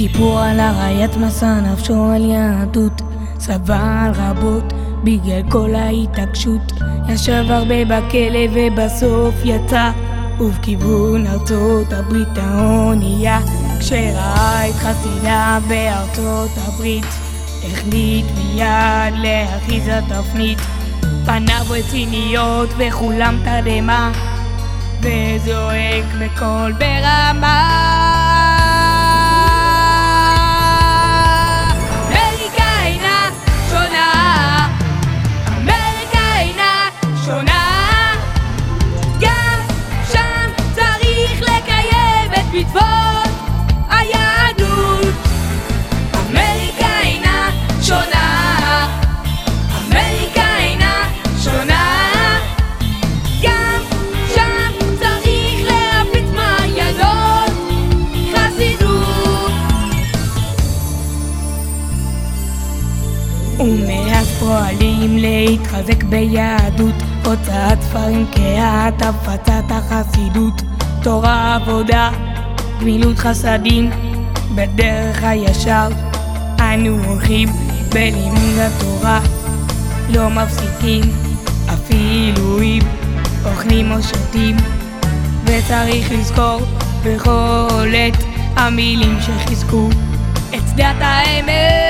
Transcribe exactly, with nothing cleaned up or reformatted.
סיפור על הראיית מסע נפשו על יהדות, סבל רבות בגלל כל ההתעקשות. ישב הרבה בכלא ובסוף יצא, ובכיוון ארצות הברית האונייה. כשראה את חסידה בארצות הברית, החליט מיד להכריז התפנית. פניו רציניות וכולם תדהמה, וזועק בקול ברמה, מצוות היהדות. אמריקה אינה שונה, אמריקה אינה שונה, גם שם צריך להפיץ מעיינות חסידות. ומאז פועלים להתחזק ביהדות, הוצאת ספרים קריאת הפצת החסידות, תורה עבודה גמילות חסדים בדרך הישר. אנו הולכים בלימוד התורה, לא מפסיקים אפילו אם אוכלים או שותים. וצריך לזכור בכל עת המילים שחיזקו את שדת האמת.